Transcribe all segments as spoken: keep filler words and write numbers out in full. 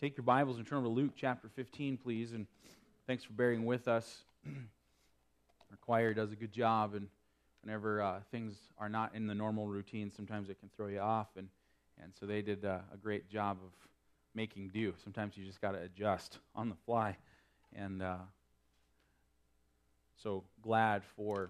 Take your Bibles and turn over to Luke chapter fifteen, please, and thanks for bearing with us. Our choir does a good job, and whenever uh, things are not in the normal routine, sometimes it can throw you off, and, and so they did uh, a great job of making do. Sometimes you just got to adjust on the fly, and uh, so glad for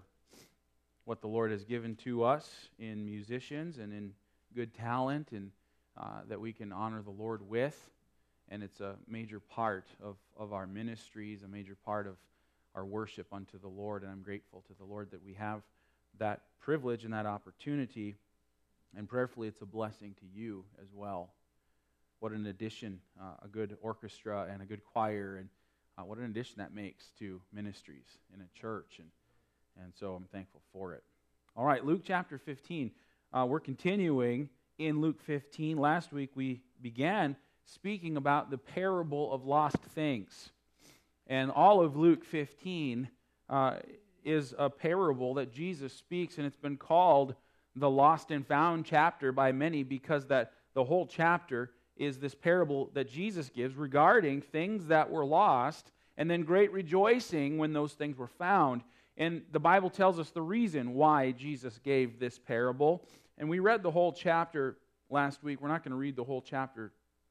what the Lord has given to us in musicians and in good talent, and uh, that we can honor the Lord with. And it's a major part of, of our ministries, a major part of our worship unto the Lord. And I'm grateful to the Lord that we have that privilege and that opportunity. And prayerfully, it's a blessing to you as well. What an addition, uh, a good orchestra and a good choir, and uh, what an addition that makes to ministries in a church. And, and so I'm thankful for it. All right, Luke chapter fifteen. Uh, we're continuing in Luke fifteen. Last week we began speaking about the parable of lost things. And all of Luke fifteen uh, is a parable that Jesus speaks, and it's been called the lost and found chapter by many because that the whole chapter is this parable that Jesus gives regarding things that were lost, and then great rejoicing when those things were found. And the Bible tells us the reason why Jesus gave this parable. And we read the whole chapter last week. We're not going to read the whole chapter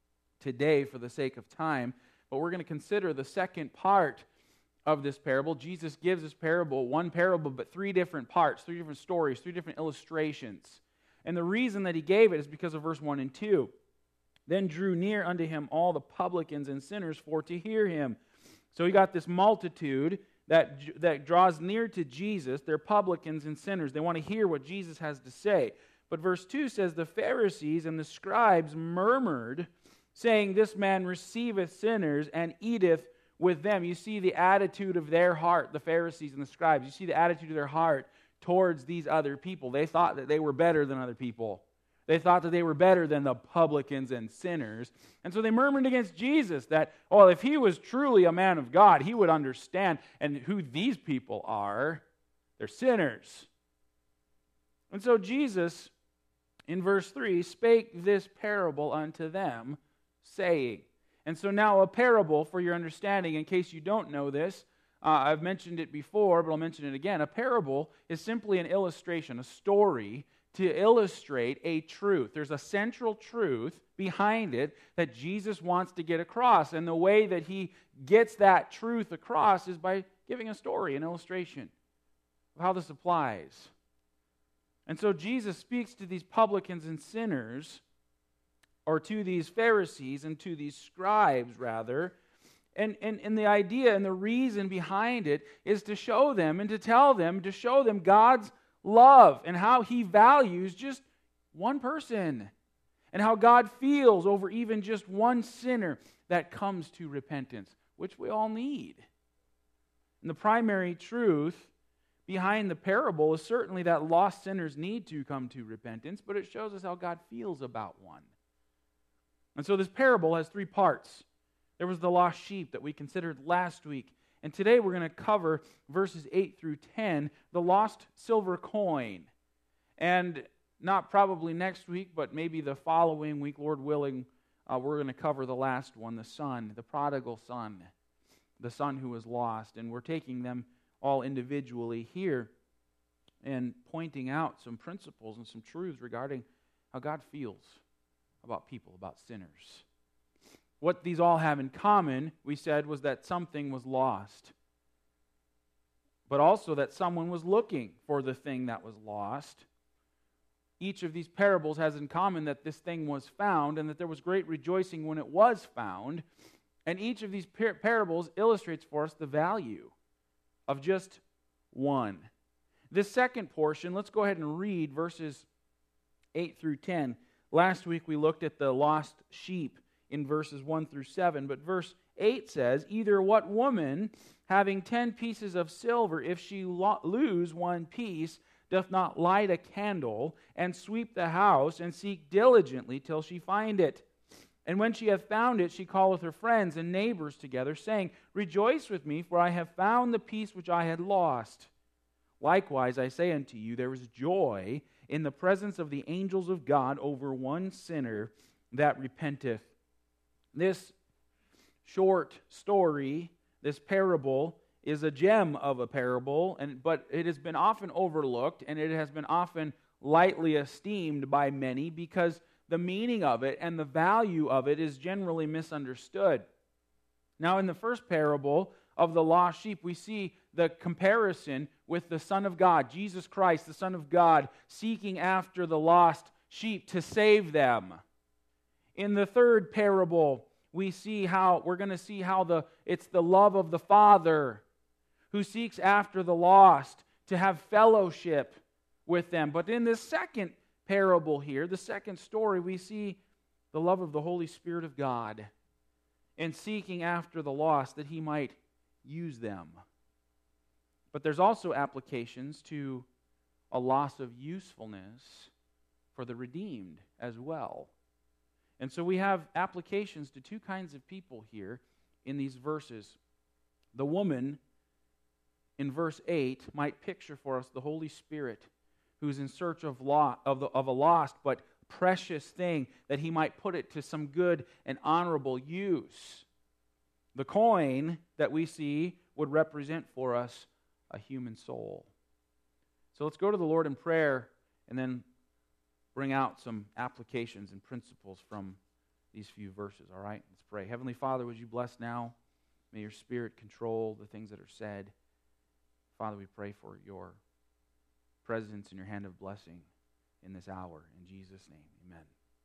today for the sake of time, but we're going to consider the second part of this parable. Jesus gives this parable, one parable, but three different parts, three different stories, three different illustrations. And the reason that he gave it is because of verse one and two. Then drew near unto him all the publicans and sinners for to hear him. So you got this multitude that, that draws near to Jesus. They're publicans and sinners. They want to hear what Jesus has to say. But verse two says, the Pharisees and the scribes murmured, saying, this man receiveth sinners and eateth with them. You see the attitude of their heart, the Pharisees and the scribes. You see the attitude of their heart towards these other people. They thought that they were better than other people. They thought that they were better than the publicans and sinners. And so they murmured against Jesus that, well, if he was truly a man of God, he would understand and who these people are. They're sinners. And so Jesus, in verse three, spake this parable unto them, saying. And so now a parable, for your understanding, in case you don't know this, uh, I've mentioned it before, but I'll mention it again. A parable is simply an illustration, a story to illustrate a truth. There's a central truth behind it that Jesus wants to get across. And the way that he gets that truth across is by giving a story, an illustration of how this applies. And so Jesus speaks to these publicans and sinners, or to these Pharisees and to these scribes, rather. And, and, and the idea and the reason behind it is to show them and to tell them, to show them God's love and how he values just one person and how God feels over even just one sinner that comes to repentance, which we all need. And the primary truth behind the parable is certainly that lost sinners need to come to repentance, but it shows us how God feels about one. And so this parable has three parts. There was the lost sheep that we considered last week. And today we're going to cover verses eight through ten, the lost silver coin. And not probably next week, but maybe the following week, Lord willing, uh, we're going to cover the last one, the son, the prodigal son, the son who was lost. And we're taking them all individually here and pointing out some principles and some truths regarding how God feels about people, about sinners. What these all have in common, we said, was that something was lost. But also that someone was looking for the thing that was lost. Each of these parables has in common that this thing was found and that there was great rejoicing when it was found. And each of these par- parables illustrates for us the value of just one. This second portion, let's go ahead and read verses eight through ten. Last week we looked at the lost sheep in verses one through seven, but verse eight says, either what woman, having ten pieces of silver, if she lo- lose one piece, doth not light a candle, and sweep the house, and seek diligently till she find it? And when she hath found it, she calleth her friends and neighbors together, saying, rejoice with me, for I have found the piece which I had lost. Likewise, I say unto you, there is joy in the presence of the angels of God over one sinner that repenteth. This short story, this parable, is a gem of a parable, and but it has been often overlooked, and it has been often lightly esteemed by many because the meaning of it and the value of it is generally misunderstood. Now, in the first parable of the lost sheep, we see the comparison with the Son of God, Jesus Christ, the Son of God, seeking after the lost sheep to save them. In the third parable, we see how we're going to see how the it's the love of the Father who seeks after the lost to have fellowship with them. But in this second parable here, the second story, we see the love of the Holy Spirit of God and seeking after the lost that He might use them. But there's also applications to a loss of usefulness for the redeemed as well. And so we have applications to two kinds of people here in these verses. The woman in verse eight might picture for us the Holy Spirit who's in search of, law, of, the, of a lost but precious thing that He might put it to some good and honorable use. The coin that we see would represent for us a human soul. So let's go to the Lord in prayer and then bring out some applications and principles from these few verses, all right? Let's pray. Heavenly Father, would You bless now? May Your Spirit control the things that are said. Father, we pray for Your presence and Your hand of blessing in this hour. In Jesus' name, amen.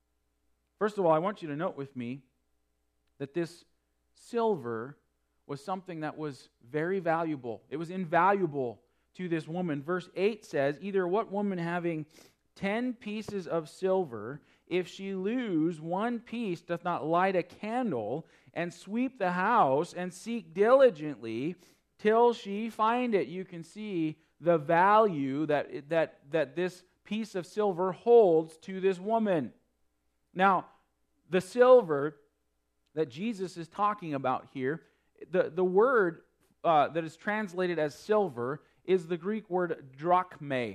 First of all, I want you to note with me that this silver was something that was very valuable. It was invaluable to this woman. Verse eight says, either what woman having ten pieces of silver, if she lose one piece, doth not light a candle, and sweep the house, and seek diligently till she find it. You can see the value that, that, that this piece of silver holds to this woman. Now, the silver that Jesus is talking about here, the, the word uh, that is translated as silver is the Greek word drachme.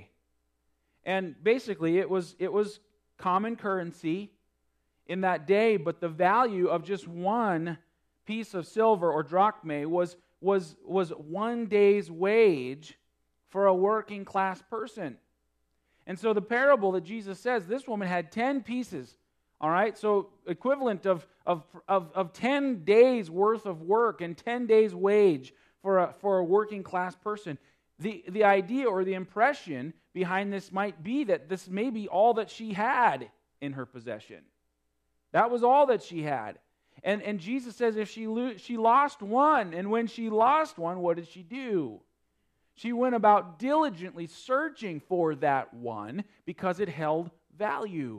And basically, it was it was common currency in that day, but the value of just one piece of silver or drachme was was was one day's wage for a working class person. And so the parable that Jesus says, this woman had ten pieces, all right? So equivalent of of of, of ten days worth of work and ten days wage for a for a working class person. The, the idea or the impression behind this might be that this may be all that she had in her possession. That was all that she had. And, and Jesus says if she lo- she lost one, and when she lost one, what did she do? She went about diligently searching for that one because it held value.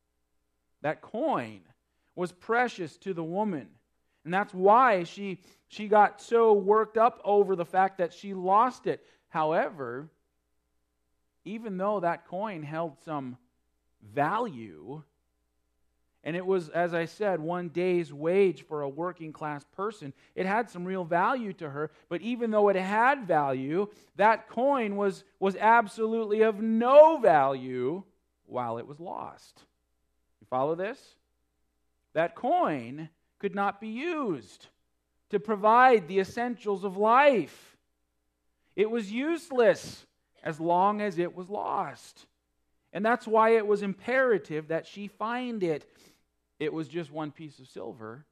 That coin was precious to the woman. And that's why she, she got so worked up over the fact that she lost it. However, even though that coin held some value, and it was, as I said, one day's wage for a working class person, it had some real value to her. But even though it had value, that coin was, was absolutely of no value while it was lost. You follow this? That coin could not be used to provide the essentials of life. It was useless as long as it was lost. And that's why it was imperative that she find it. It was just one piece of silver,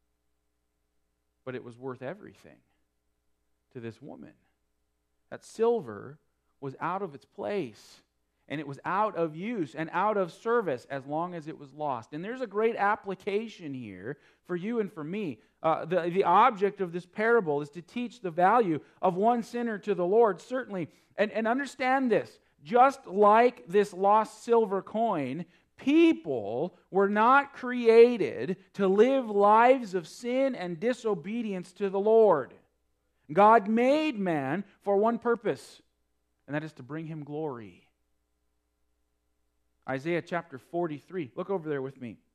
but it was worth everything to this woman. That silver was out of its place, and it was out of use and out of service as long as it was lost. And there's a great application here for you and for me. Uh, the, the object of this parable is to teach the value of one sinner to the Lord, certainly. And, and understand this, just like this lost silver coin, people were not created to live lives of sin and disobedience to the Lord. God made man for one purpose, and that is to bring Him glory. Isaiah chapter forty-three. Look over there with me.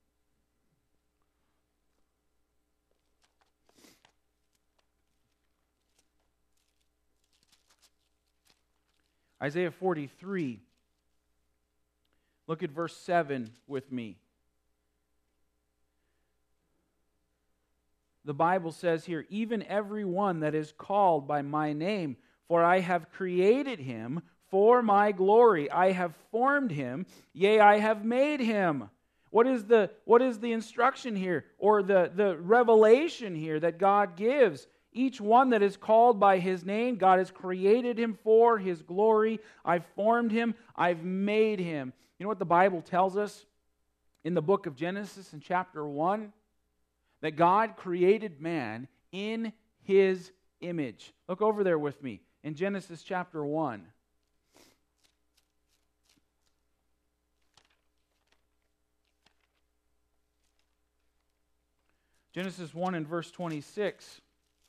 Isaiah forty-three. Look at verse seven with me. the Bible says here, even every one that is called by my name, for I have created him for my glory. I have formed him, yea, I have made him. What is the, what is the instruction here, or the, the revelation here that God gives? Each one that is called by his name, God has created him for his glory. I've formed him, I've made him. You know what the Bible tells us in the book of Genesis in chapter one? That God created man in his image. Look over there with me in Genesis chapter one. Genesis one and verse twenty-six.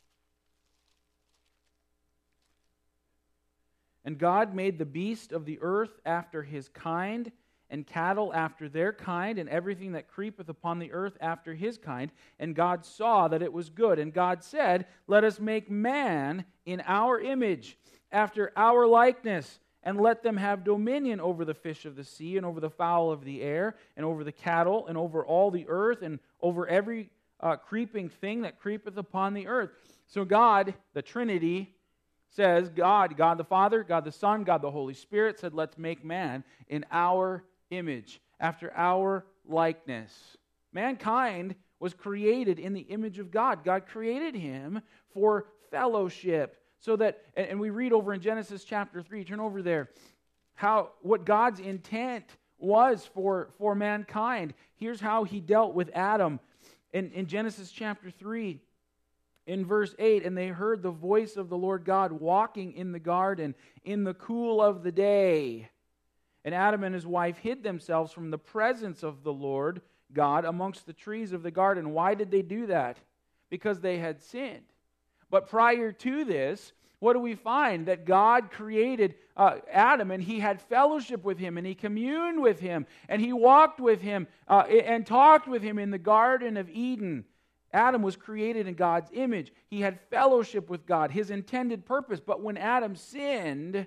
And God made the beast of the earth after his kind, and cattle after their kind, and everything that creepeth upon the earth after his kind. And God saw that it was good. And God said, let us make man in our image, after our likeness, and let them have dominion over the fish of the sea, and over the fowl of the air, and over the cattle, and over all the earth, and over every uh, creeping thing that creepeth upon the earth. So God, the Trinity, says, God, God the Father, God the Son, God the Holy Spirit said, let's make man in our image, after our likeness. Mankind was created in the image of God. God created him for fellowship. So that, and we read over in Genesis chapter three, turn over there, how what God's intent was for, for mankind. Here's how he dealt with Adam. In, in Genesis chapter three, in verse eight, and they heard the voice of the Lord God walking in the garden in the cool of the day. And Adam and his wife hid themselves from the presence of the Lord God amongst the trees of the garden. Why did they do that? Because they had sinned. But prior to this, what do we find? That God created uh, Adam, and he had fellowship with him, and he communed with him, and he walked with him, uh, and talked with him in the Garden of Eden. Adam was created in God's image. He had fellowship with God, his intended purpose. But when Adam sinned,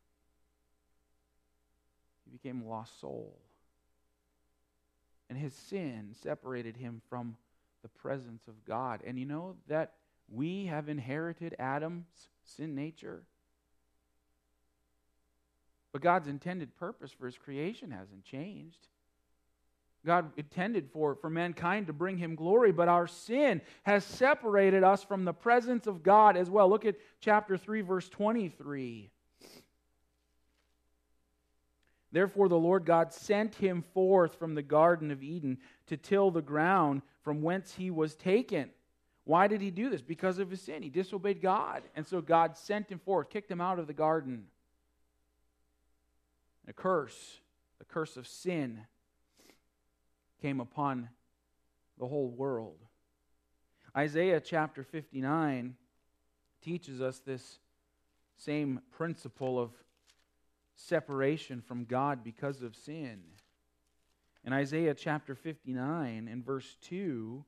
he became a lost soul. And his sin separated him from the presence of God. And you know that we have inherited Adam's sin nature. But God's intended purpose for his creation hasn't changed. God intended for, for mankind to bring him glory, but our sin has separated us from the presence of God as well. Look at chapter three, verse twenty-three. Therefore the Lord God sent him forth from the Garden of Eden to till the ground from whence he was taken. Why did he do this? Because of his sin. He disobeyed God. And so God sent him forth, kicked him out of the garden. A curse, the curse of sin, came upon the whole world. Isaiah chapter fifty-nine teaches us this same principle of separation from God because of sin. In Isaiah chapter fifty-nine and verse two,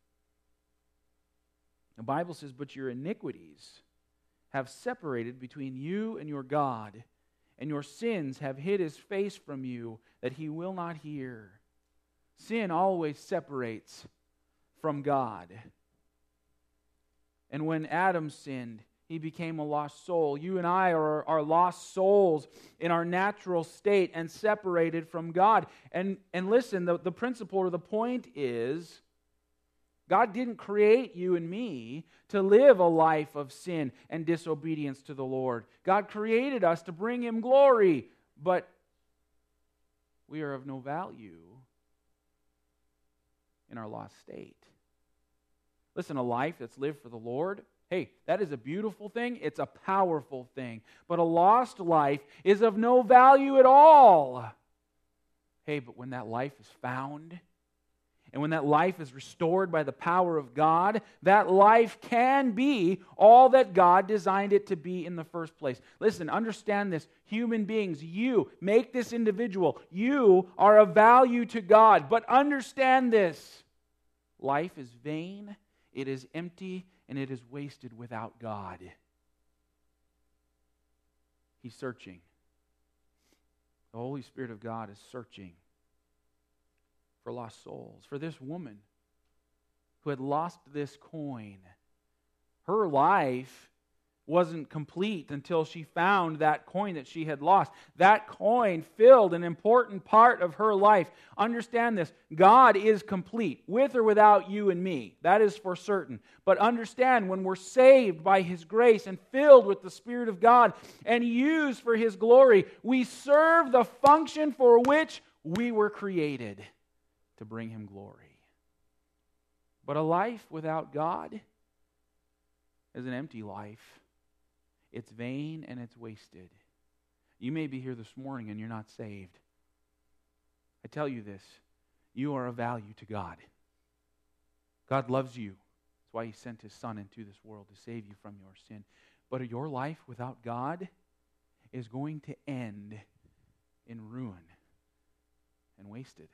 the Bible says, but your iniquities have separated between you and your God, and your sins have hid his face from you, that he will not hear. Sin always separates from God. And when Adam sinned, he became a lost soul. You and I are, are lost souls in our natural state and separated from God. And, and listen, the, the principle or the point is, God didn't create you and me to live a life of sin and disobedience to the Lord. God created us to bring him glory, but we are of no value in our lost state. Listen, a life that's lived for the Lord, hey, that is a beautiful thing. It's a powerful thing. But a lost life is of no value at all. Hey, but when that life is found, and when that life is restored by the power of God, that life can be all that God designed it to be in the first place. Listen, understand this. Human beings, you, make this individual. You are of value to God. But understand this. Life is vain, it is empty, and it is wasted without God. He's searching. The Holy Spirit of God is searching for lost souls. For this woman, who had lost this coin. Her life wasn't complete until she found that coin that she had lost. That coin filled an important part of her life. Understand this. God is complete, with or without you and me. That is for certain. But understand, when we're saved by His grace and filled with the Spirit of God and used for His glory, we serve the function for which we were created, to bring Him glory. But a life without God is an empty life. It's vain and it's wasted. You may be here this morning and you're not saved. I tell you this, you are of value to God. God loves you. That's why He sent His Son into this world to save you from your sin. But your life without God is going to end in ruin and wasted.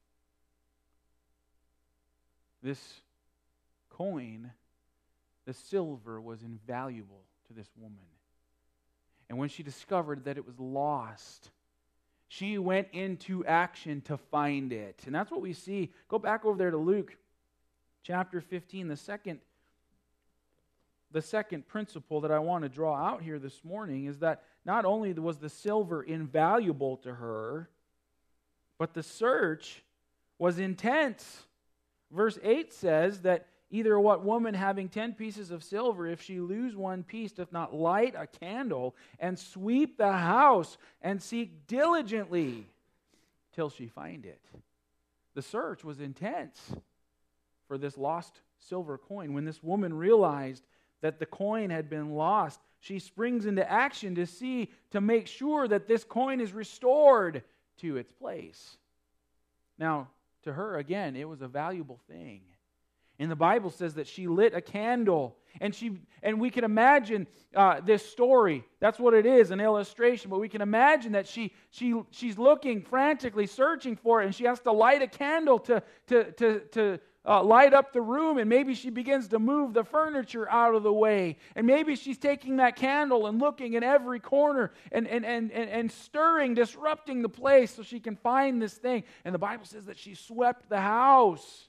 This coin, the silver, was invaluable to this woman. And when she discovered that it was lost, she went into action to find it. And that's what we see. Go back over there to Luke chapter fifteen. The second, the second principle that I want to draw out here this morning is that not only was the silver invaluable to her, but the search was intense. Verse eight says that either what woman having ten pieces of silver, if she lose one piece, doth not light a candle and sweep the house and seek diligently till she find it. The search was intense for this lost silver coin. When this woman realized that the coin had been lost, she springs into action to see, to make sure that this coin is restored to its place. Now, to her, again, it was a valuable thing. And the Bible says that she lit a candle. And she, and we can imagine uh, this story. That's what it is, an illustration. But we can imagine that she, she, she's looking frantically, searching for it. And she has to light a candle to, to, to, to uh, light up the room. And maybe she begins to move the furniture out of the way. And maybe she's taking that candle and looking in every corner and, and, and, and, and stirring, disrupting the place so she can find this thing. And the Bible says that she swept the house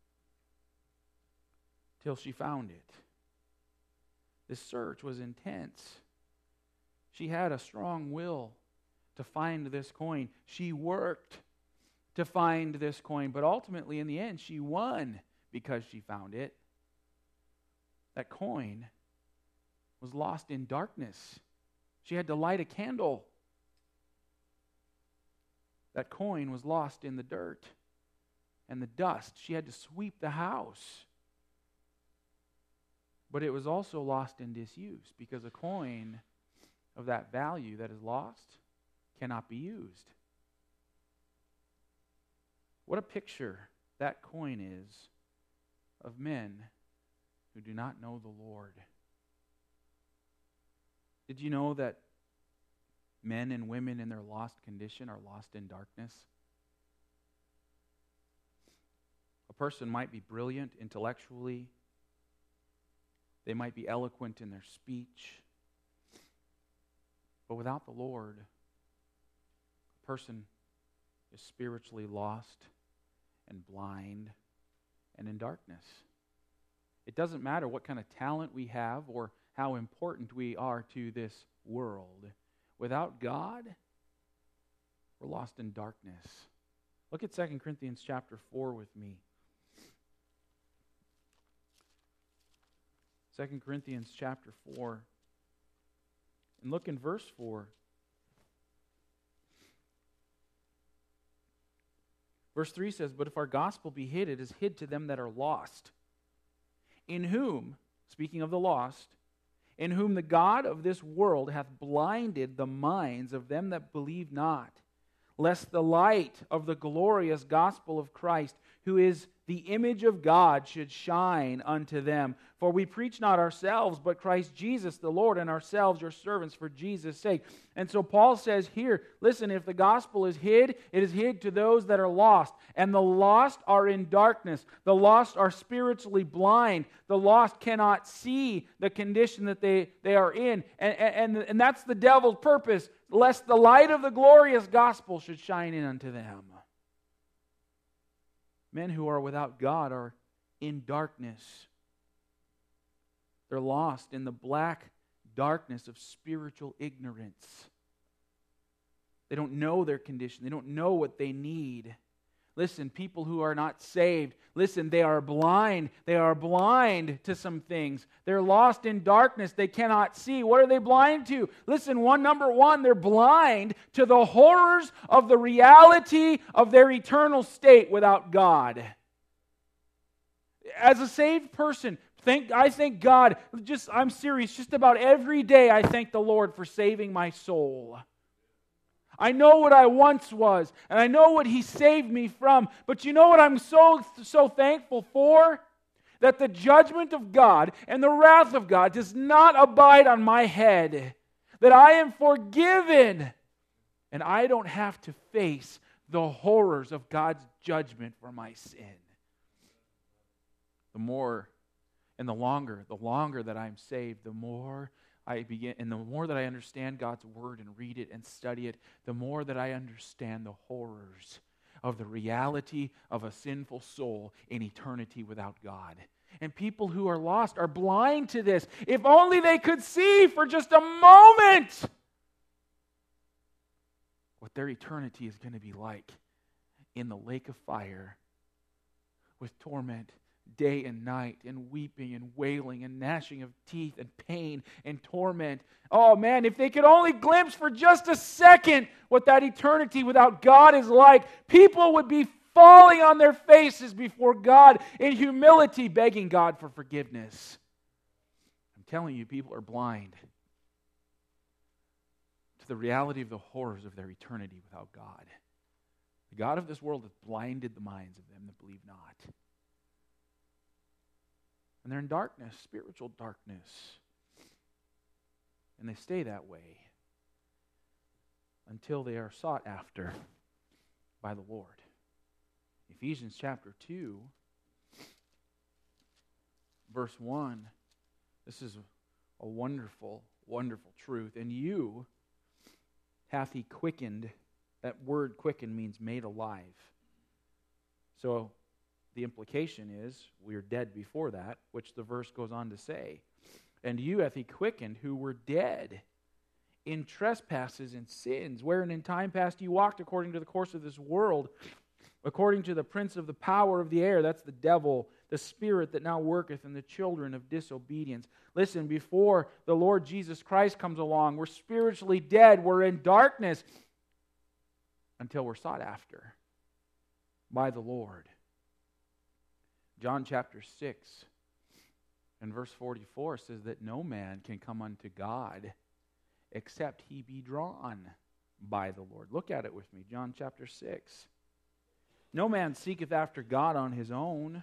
till she found it. This search was intense. She had a strong will to find this coin. She worked to find this coin, but ultimately in the end she won because she found it. That coin was lost in darkness. She had to light a candle. That coin was lost in the dirt and the dust. She had to sweep the house. But it was also lost in disuse, because a coin of that value that is lost cannot be used. What a picture that coin is of men who do not know the Lord. Did you know that men and women in their lost condition are lost in darkness? A person might be brilliant intellectually. They might be eloquent in their speech. But without the Lord, a person is spiritually lost and blind and in darkness. It doesn't matter what kind of talent we have or how important we are to this world. Without God, we're lost in darkness. Look at Second Corinthians chapter four with me. Second Corinthians chapter four. And look in verse four. Verse three says, "But if our gospel be hid, it is hid to them that are lost, in whom," speaking of the lost, "in whom the God of this world hath blinded the minds of them that believe not, lest the light of the glorious gospel of Christ, who is the image of God, should shine unto them. For we preach not ourselves, but Christ Jesus the Lord, and ourselves your servants for Jesus' sake." And so Paul says here, listen, if the gospel is hid, it is hid to those that are lost. And the lost are in darkness. The lost are spiritually blind. The lost cannot see the condition that they, they are in. And, and, and that's the devil's purpose, lest the light of the glorious gospel should shine in unto them. Men who are without God are in darkness. They're lost in the black darkness of spiritual ignorance. They don't know their condition. They don't know what they need. Listen, people who are not saved, listen, they are blind. They are blind to some things. They're lost in darkness. They cannot see. What are they blind to? Listen, one number one, they're blind to the horrors of the reality of their eternal state without God. As a saved person, thank I thank God, just I'm serious, just about every day I thank the Lord for saving my soul. I know what I once was, and I know what He saved me from. But you know what I'm so, so thankful for? That the judgment of God and the wrath of God does not abide on my head. That I am forgiven, and I don't have to face the horrors of God's judgment for my sin. The more and the longer, the longer that I'm saved, the more I begin, and the more that I understand God's Word and read it and study it, the more that I understand the horrors of the reality of a sinful soul in eternity without God. And people who are lost are blind to this. If only they could see for just a moment what their eternity is going to be like in the lake of fire with torment day and night, and weeping and wailing and gnashing of teeth and pain and torment. Oh man, if they could only glimpse for just a second what that eternity without God is like, people would be falling on their faces before God in humility, begging God for forgiveness. I'm telling you, people are blind to the reality of the horrors of their eternity without God. The God of this world has blinded the minds of them that believe not. And they're in darkness, spiritual darkness. And they stay that way until they are sought after by the Lord. Ephesians chapter two, verse one. This is a wonderful, wonderful truth. And you hath He quickened. That word quicken means made alive. So the implication is we are dead before that, which the verse goes on to say. And you hath He quickened who were dead in trespasses and sins, wherein in time past you walked according to the course of this world, according to the prince of the power of the air, that's the devil, the spirit that now worketh in the children of disobedience. Listen, before the Lord Jesus Christ comes along, we're spiritually dead, we're in darkness, until we're sought after by the Lord. John chapter six and verse forty-four says that no man can come unto God except he be drawn by the Lord. Look at it with me, John chapter six. No man seeketh after God on his own.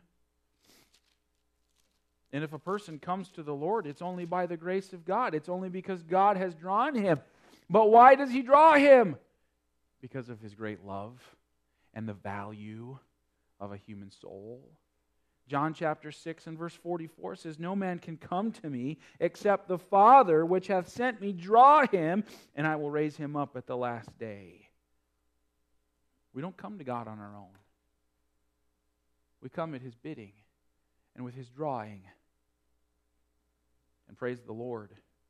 And if a person comes to the Lord, it's only by the grace of God. It's only because God has drawn him. But why does He draw him? Because of His great love and the value of a human soul. John chapter six and verse forty-four says, no man can come to me except the Father which hath sent me draw him, and I will raise him up at the last day. We don't come to God on our own. We come at His bidding and with His drawing. And praise the Lord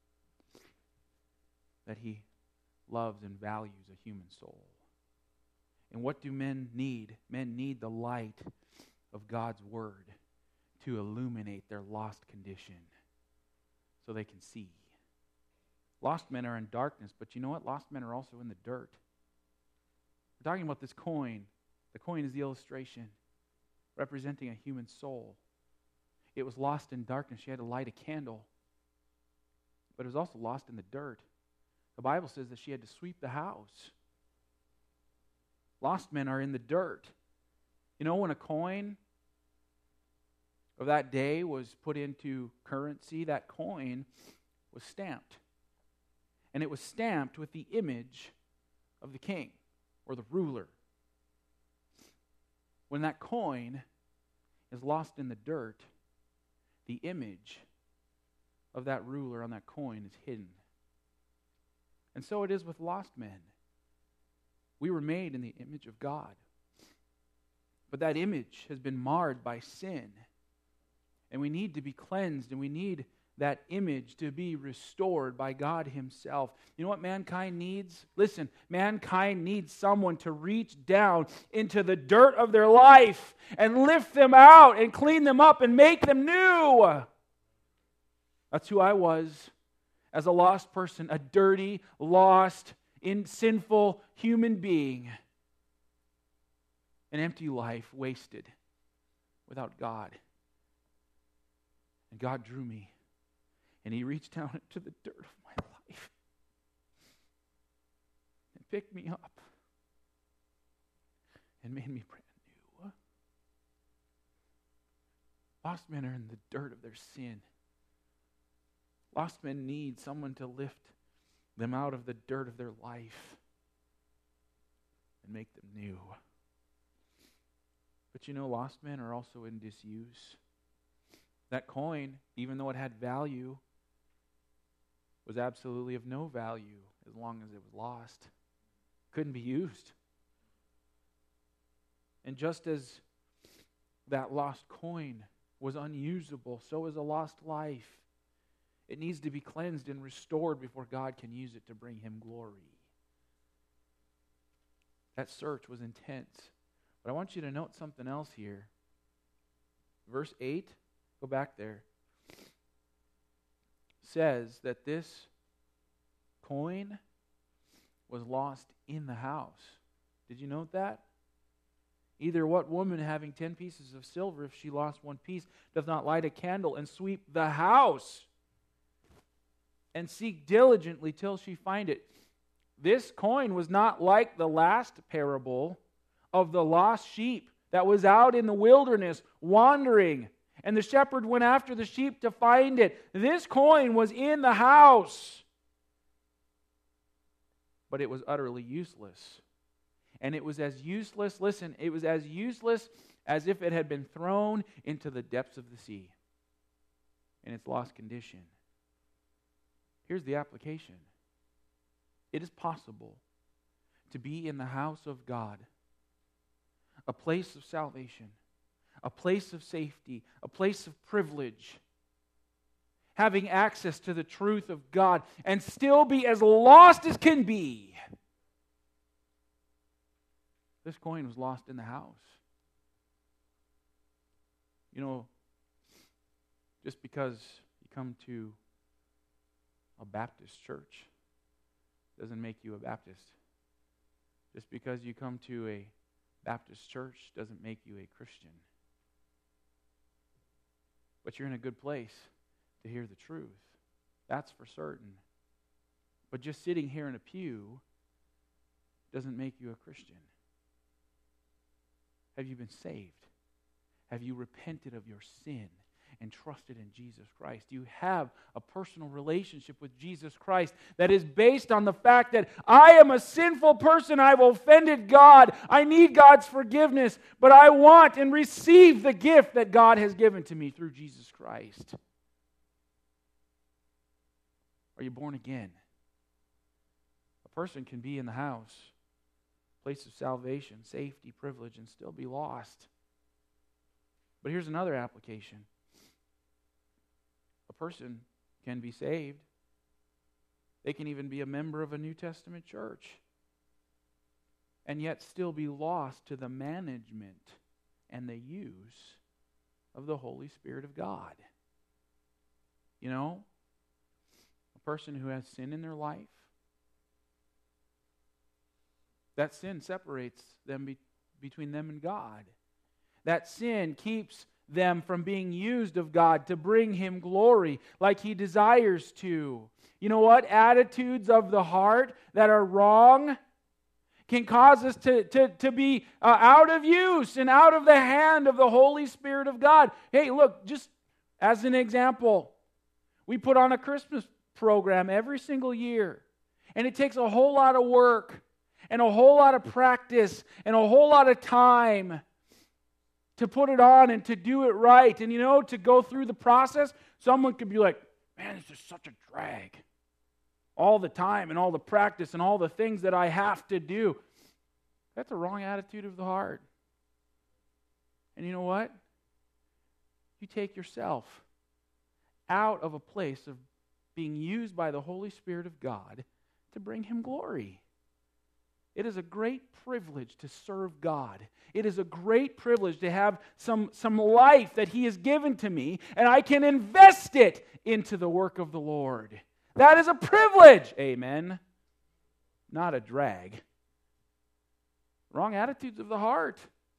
that He loves and values a human soul. And what do men need? Men need the light of God's Word to illuminate their lost condition so they can see. Lost men are in darkness, but you know what? Lost men are also in the dirt. We're talking about this coin. The coin is the illustration representing a human soul. It was lost in darkness. She had to light a candle. But it was also lost in the dirt. The Bible says that she had to sweep the house. Lost men are in the dirt. You know, when a coin of that day was put into currency, that coin was stamped. And it was stamped with the image of the king or the ruler. When that coin is lost in the dirt, the image of that ruler on that coin is hidden. And so it is with lost men. We were made in the image of God. But that image has been marred by sin. And we need to be cleansed, and we need that image to be restored by God Himself. You know what mankind needs? Listen, mankind needs someone to reach down into the dirt of their life and lift them out and clean them up and make them new. That's who I was as a lost person, a dirty, lost, in sinful human being. An empty life wasted without God. And God drew me. And He reached down into the dirt of my life and picked me up and made me brand new. Lost men are in the dirt of their sin. Lost men need someone to lift them out of the dirt of their life and make them new. But you know, lost men are also in disuse. That coin, even though it had value, was absolutely of no value as long as it was lost. Couldn't be used. And just as that lost coin was unusable, so is a lost life. It needs to be cleansed and restored before God can use it to bring Him glory. That search was intense. But I want you to note something else here. Verse eight, go back there, says that this coin was lost in the house. Did you note that? Either what woman having ten pieces of silver, if she lost one piece, does not light a candle and sweep the house and seek diligently till she find it. This coin was not like the last parable of the lost sheep that was out in the wilderness wandering, and the shepherd went after the sheep to find it. This coin was in the house, but it was utterly useless. And it was as useless, listen, it was as useless as if it had been thrown into the depths of the sea in its lost condition. Here's the application. It is possible to be in the house of God, a place of salvation, a place of safety, a place of privilege, having access to the truth of God, and still be as lost as can be. This coin was lost in the house. You know, just because you come to a Baptist church doesn't make you a Baptist. Just because you come to a Baptist church doesn't make you a Christian. But you're in a good place to hear the truth. That's for certain. But just sitting here in a pew doesn't make you a Christian. Have you been saved? Have you repented of your sin and trusted in Jesus Christ? Do you have a personal relationship with Jesus Christ that is based on the fact that I am a sinful person, I've offended God, I need God's forgiveness, but I want and receive the gift that God has given to me through Jesus Christ? Are you born again? A person can be in the house, place of salvation, safety, privilege, and still be lost. But here's another application. A person can be saved. They can even be a member of a New Testament church and yet still be lost to the management and the use of the Holy Spirit of God. You know, a person who has sin in their life, that sin separates them be- between them and God. That sin keeps them from being used of God to bring Him glory like He desires to. You know what? Attitudes of the heart that are wrong can cause us to, to, to be uh, out of use and out of the hand of the Holy Spirit of God. Hey, look, just as an example, we put on a Christmas program every single year, and it takes a whole lot of work and a whole lot of practice and a whole lot of time to put it on and to do it right. And you know, to go through the process, someone could be like, man, it's just such a drag. All the time and all the practice and all the things that I have to do. That's a wrong attitude of the heart. And you know what? you take yourself out of a place of being used by the Holy Spirit of God to bring Him glory. It is a great privilege to serve God. It is a great privilege to have some, some life that He has given to me, and I can invest it into the work of the Lord. That is a privilege. Amen. Not a drag. Wrong attitudes of the heart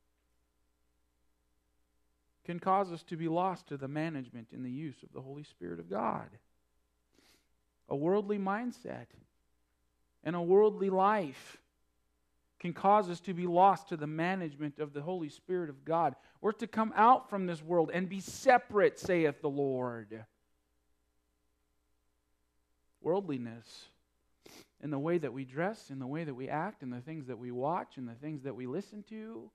can cause us to be lost to the management and the use of the Holy Spirit of God. A worldly mindset and a worldly life can cause us to be lost to the management of the Holy Spirit of God. We're to come out from this world and be separate, saith the Lord. Worldliness in the way that we dress, in the way that we act, in the things that we watch, in the things that we listen to.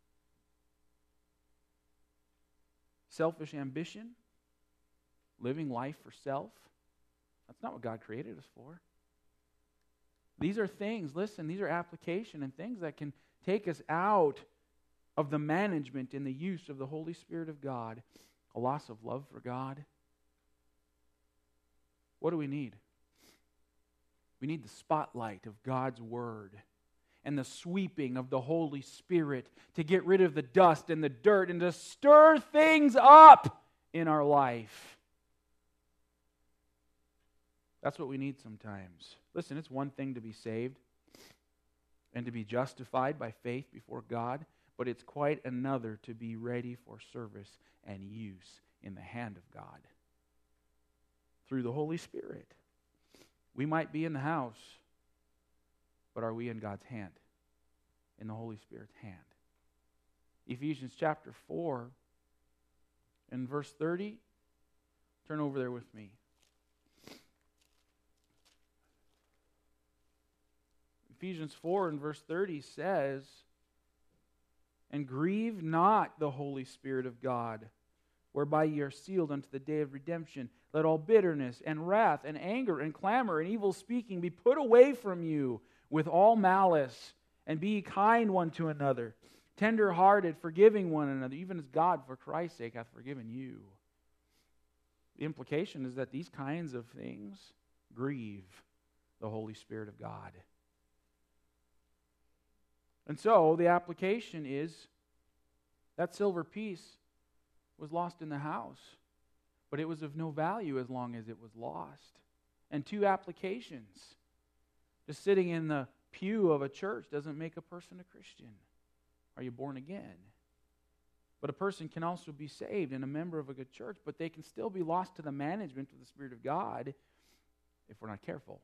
Selfish ambition, living life for self. That's not what God created us for. These are things, listen, these are application and things that can take us out of the management and the use of the Holy Spirit of God. A loss of love for God. What do we need? We need the spotlight of God's Word and the sweeping of the Holy Spirit to get rid of the dust and the dirt and to stir things up in our life. That's what we need sometimes. Listen, it's one thing to be saved and to be justified by faith before God, but it's quite another to be ready for service and use in the hand of God through the Holy Spirit. We might be in the house, but are we in God's hand? In the Holy Spirit's hand? Ephesians chapter four and verse thirty. Turn over there with me. Ephesians four and verse thirty says, "And grieve not the Holy Spirit of God, whereby ye are sealed unto the day of redemption. Let all bitterness and wrath and anger and clamor and evil speaking be put away from you with all malice, and be ye kind one to another, tender-hearted, forgiving one another, even as God for Christ's sake hath forgiven you." The implication is that these kinds of things grieve the Holy Spirit of God. And so the application is that silver piece was lost in the house, but it was of no value as long as it was lost. And two applications. Just sitting in the pew of a church doesn't make a person a Christian. Are you born again? But a person can also be saved and a member of a good church, but they can still be lost to the management of the Spirit of God if we're not careful.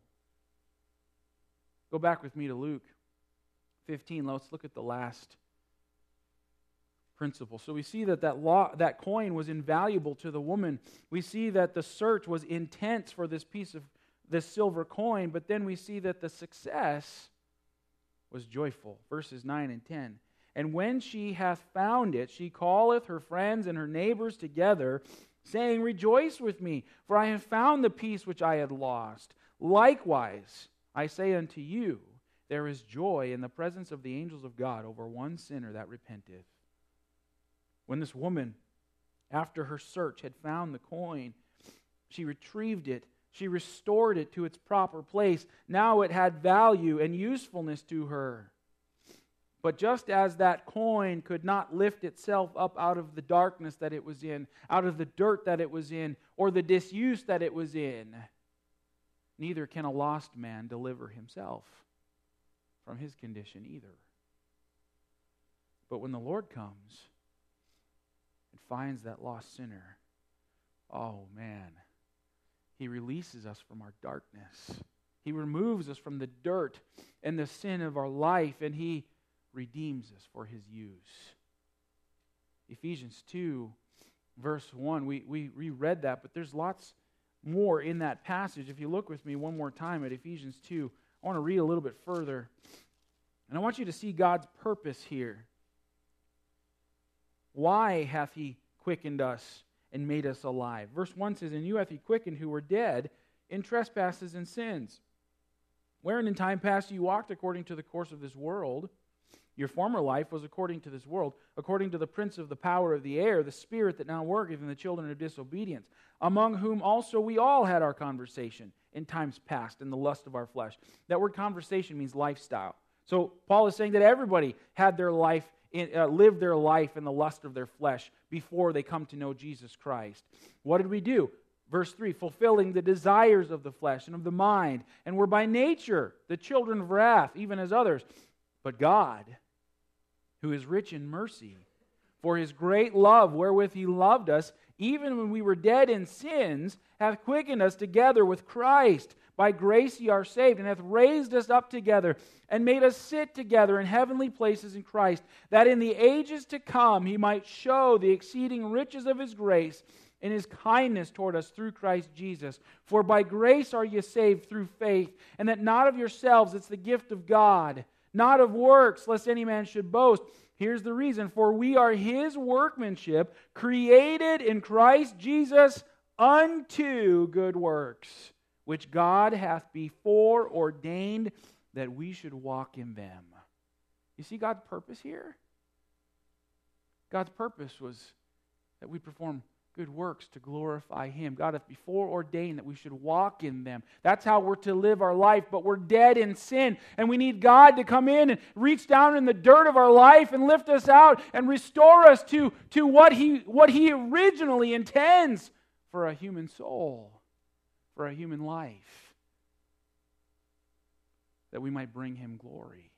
Go back with me to Luke fifteen. Let's look at the last principle. So we see that that, law, that coin was invaluable to the woman. We see that the search was intense for this piece of this silver coin, but then we see that the success was joyful. Verses nine and ten. "And when she hath found it, she calleth her friends and her neighbors together, saying, Rejoice with me, for I have found the piece which I had lost. Likewise, I say unto you, there is joy in the presence of the angels of God over one sinner that repenteth." When this woman, after her search, had found the coin, she retrieved it. She restored it to its proper place. Now it had value and usefulness to her. But just as that coin could not lift itself up out of the darkness that it was in, out of the dirt that it was in, or the disuse that it was in, neither can a lost man deliver himself from his condition either. But when the Lord comes and finds that lost sinner, oh man, He releases us from our darkness. He removes us from the dirt and the sin of our life, and He redeems us for His use. Ephesians two, verse one, we, we reread that, but there's lots more in that passage. If you look with me one more time at Ephesians two, I want to read a little bit further. And I want you to see God's purpose here. Why hath He quickened us and made us alive? Verse one says, "And you hath He quickened who were dead in trespasses and sins, wherein in time past you walked according to the course of this world, Your former life was according to this world, according to the prince of the power of the air, the spirit that now worketh in the children of disobedience, among whom also we all had our conversation in times past in the lust of our flesh. That word conversation means lifestyle. So Paul is saying that everybody had their life, in, uh, lived their life in the lust of their flesh before they come to know Jesus Christ. What did we do? Verse three, fulfilling the desires of the flesh and of the mind, and were by nature the children of wrath, even as others. But God, who is rich in mercy, for His great love wherewith He loved us, even when we were dead in sins, hath quickened us together with Christ. By grace ye are saved, and hath raised us up together, and made us sit together in heavenly places in Christ, that in the ages to come He might show the exceeding riches of His grace in His kindness toward us through Christ Jesus. For by grace are ye saved through faith, and that not of yourselves, it's the gift of God, not of works, lest any man should boast. Here's the reason. For we are His workmanship, created in Christ Jesus unto good works, which God hath before ordained that we should walk in them. You see God's purpose here? God's purpose was that we perform good works to glorify Him. God hath before ordained that we should walk in them. That's how we're to live our life, but we're dead in sin, and we need God to come in and reach down in the dirt of our life and lift us out and restore us to, to what He, what He originally intends for a human soul, for a human life, that we might bring Him glory.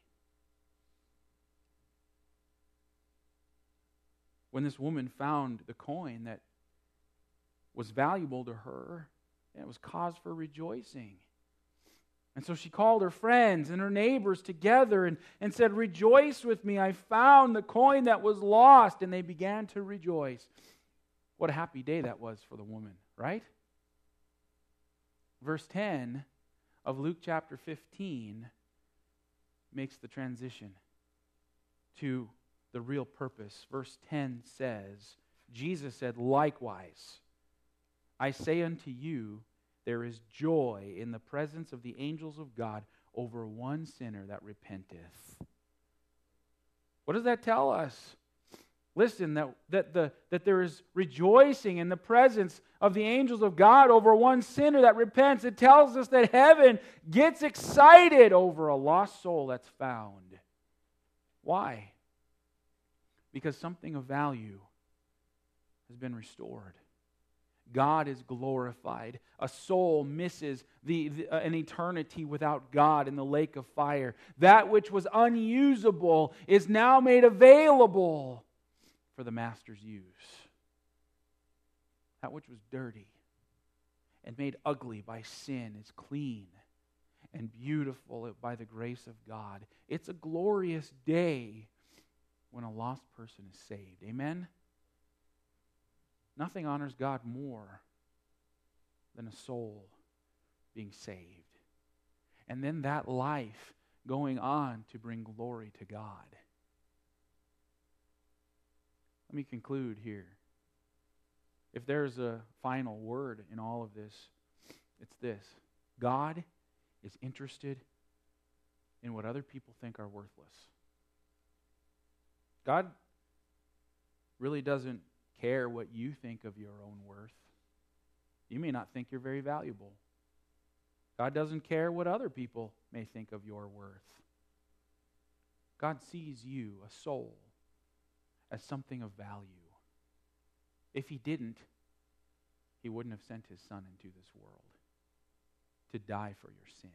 When this woman found the coin that was valuable to her, and it was cause for rejoicing. And so she called her friends and her neighbors together and, and said, "Rejoice with me, I found the coin that was lost." And they began to rejoice. What a happy day that was for the woman, right? Verse ten of Luke chapter fifteen makes the transition to the real purpose. Verse ten says, Jesus said, "Likewise, I say unto you, there is joy in the presence of the angels of God over one sinner that repenteth." What does that tell us? Listen, that, that, the, that there is rejoicing in the presence of the angels of God over one sinner that repents. It tells us that heaven gets excited over a lost soul that's found. Why? Because something of value has been restored. God is glorified. A soul misses the, the, uh, an eternity without God in the lake of fire. That which was unusable is now made available for the Master's use. That which was dirty and made ugly by sin is clean and beautiful by the grace of God. It's a glorious day when a lost person is saved. Amen? Nothing honors God more than a soul being saved. And then that life going on to bring glory to God. Let me conclude here. If there's a final word in all of this, it's this. God is interested in what other people think are worthless. God really doesn't care what you think of your own worth. You may not think you're very valuable. God doesn't care what other people may think of your worth. God sees you, a soul, as something of value. If He didn't, He wouldn't have sent His Son into this world to die for your sin.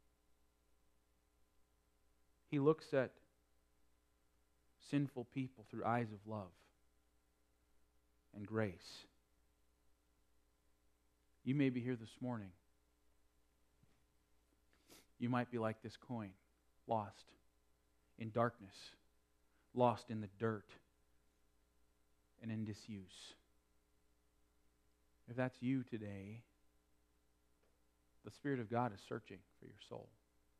He looks at sinful people through eyes of love and grace. You may be here this morning. You might be like this coin, lost in darkness, lost in the dirt, and in disuse. If that's you today, the Spirit of God is searching for your soul.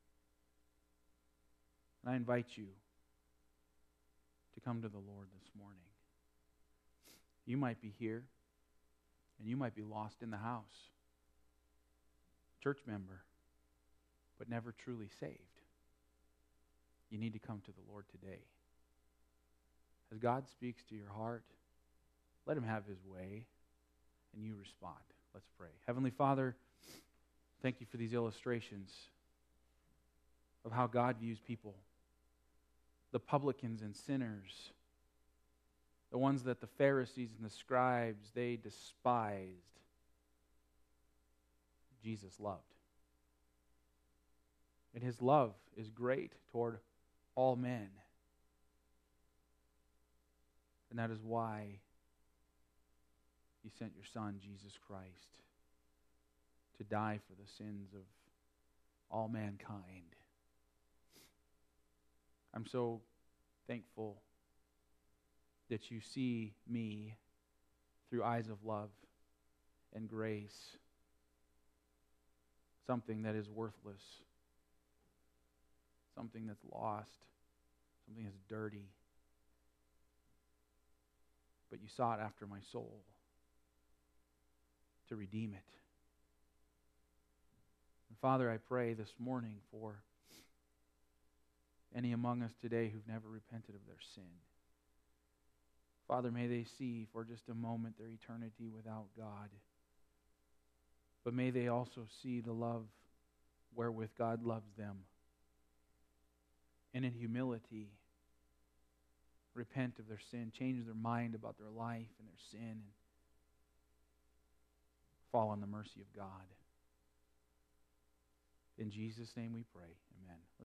And I invite you to come to the Lord this morning. You might be here, and you might be lost in the house. Church member, but never truly saved. you need to come to the Lord today. As God speaks to your heart, let him have his way, and you respond. Let's pray. Heavenly Father, thank you for these illustrations of how God views people, the publicans and sinners, the ones that the Pharisees and the scribes, they despised. Jesus loved. And his love is great toward all men. And that is why he sent your Son, Jesus Christ, to die for the sins of all mankind. I'm so thankful that you see me through eyes of love and grace, something that is worthless, something that's lost, something that's dirty. But you sought after my soul to redeem it. And Father, I pray this morning for any among us today who've never repented of their sin. Father, may they see for just a moment their eternity without God. But may they also see the love wherewith God loves them. And in humility, repent of their sin, change their mind about their life and their sin, and fall on the mercy of God. In Jesus' name we pray. Amen.